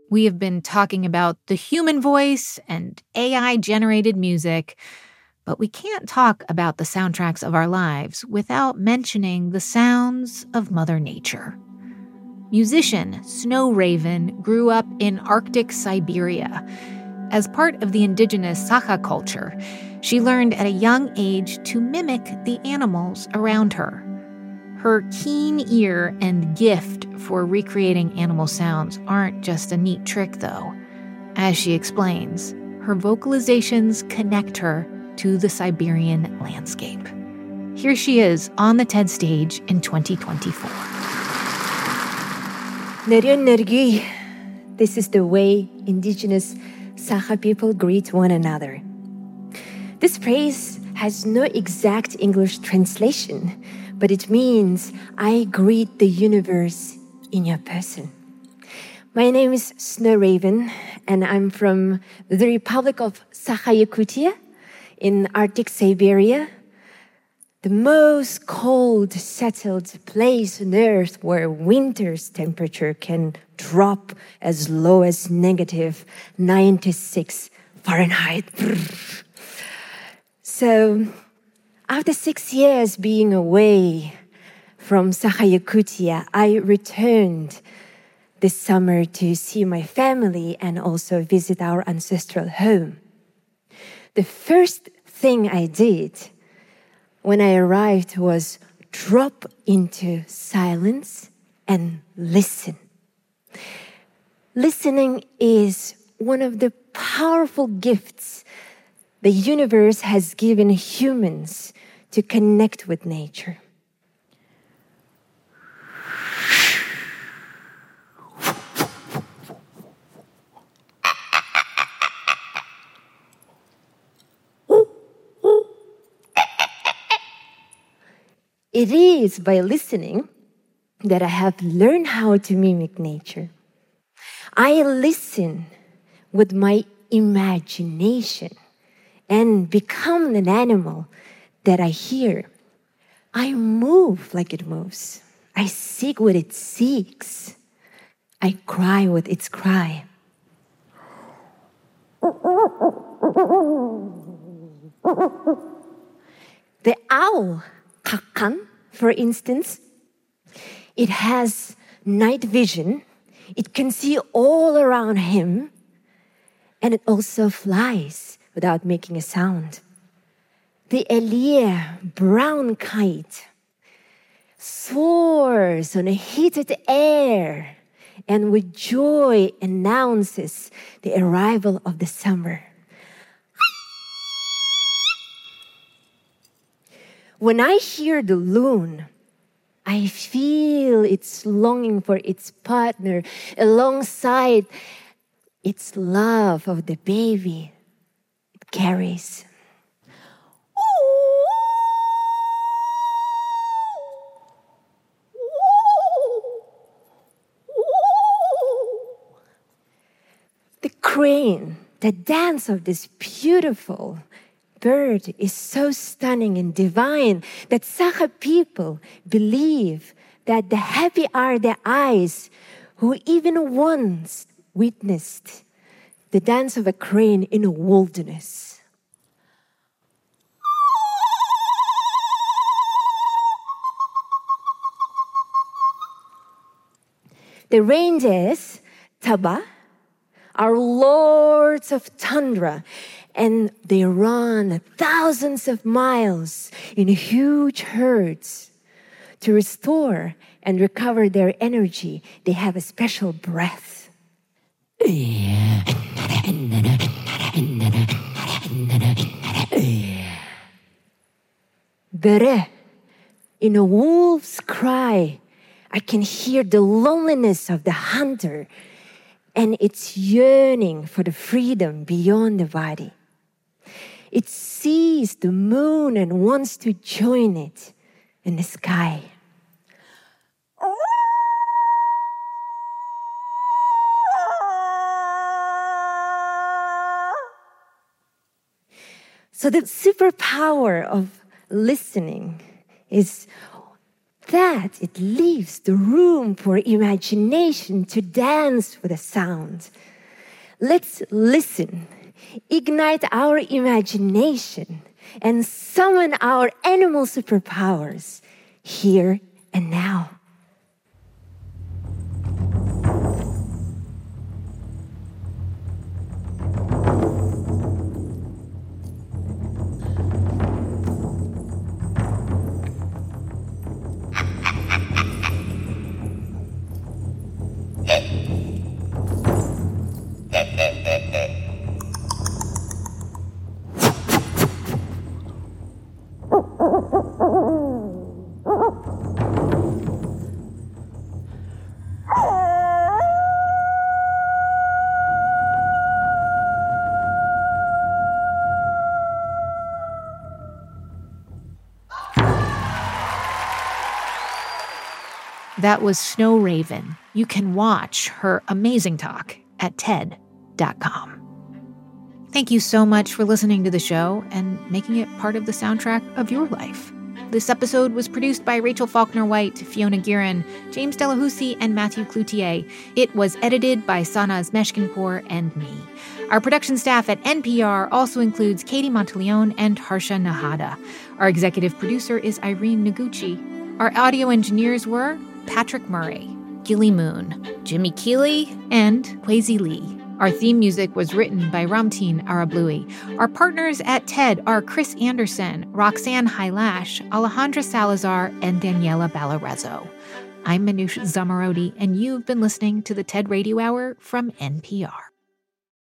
We have been talking about the human voice and AI-generated music, but we can't talk about the soundtracks of our lives without mentioning the sounds of Mother Nature. Musician Snow Raven grew up in Arctic Siberia. As part of the indigenous Sakha culture, she learned at a young age to mimic the animals around her. Her keen ear and gift for recreating animal sounds aren't just a neat trick, though. As she explains, her vocalizations connect her to the Siberian landscape. Here she is on the TED stage in 2024. Nergi. This is the way indigenous Sakha people greet one another. This phrase has no exact English translation, but it means I greet the universe in your person. My name is Snow Raven, and I'm from the Republic of Sakha-Yakutia in Arctic Siberia, the most cold settled place on Earth where winter's temperature can drop as low as negative 96 Fahrenheit. So, after 6 years being away from Sakha-Yakutia, I returned this summer to see my family and also visit our ancestral home. The first thing I did when I arrived was drop into silence and listen. Listening is one of the powerful gifts the universe has given humans to connect with nature. It is by listening that I have learned how to mimic nature. I listen with my imagination and become an animal that I hear. I move like it moves. I seek what it seeks. I cry with its cry. The owl, Kakan, for instance, it has night vision. It can see all around him, and it also flies without making a sound. The Elia brown kite soars on a heated air and with joy announces the arrival of the summer. When I hear the loon, I feel its longing for its partner alongside its love of the baby it carries. The crane, the dance of this beautiful bird is so stunning and divine that Sakha people believe that the happy are the eyes who even once witnessed the dance of a crane in a wilderness. The ranges, Taba, are lords of tundra, and they run thousands of miles in huge herds. To restore and recover their energy, they have a special breath. Bere, in a wolf's cry, I can hear the loneliness of the hunter and its yearning for the freedom beyond the body. It sees the moon and wants to join it in the sky. So the superpower of listening is that it leaves the room for imagination to dance with the sound. Let's listen, ignite our imagination, and summon our animal superpowers here and now. That was Snow Raven. You can watch her amazing talk at TED.com. Thank you so much for listening to the show and making it part of the soundtrack of your life. This episode was produced by Rachel Faulkner-White, Fiona Guerin, James Delahousie, and Matthew Cloutier. It was edited by Sanaz Meshkinpour and me. Our production staff at NPR also includes Katie Monteleone and Harsha Nahada. Our executive producer is Irene Noguchi. Our audio engineers were Patrick Murray, Gilly Moon, Jimmy Keeley, and Kwesi Lee. Our theme music was written by Ramtin Arablouei. Our partners at TED are Chris Anderson, Roxanne Hylash, Alejandra Salazar, and Daniela Ballarezo. I'm Manoush Zamarodi, and you've been listening to the TED Radio Hour from NPR.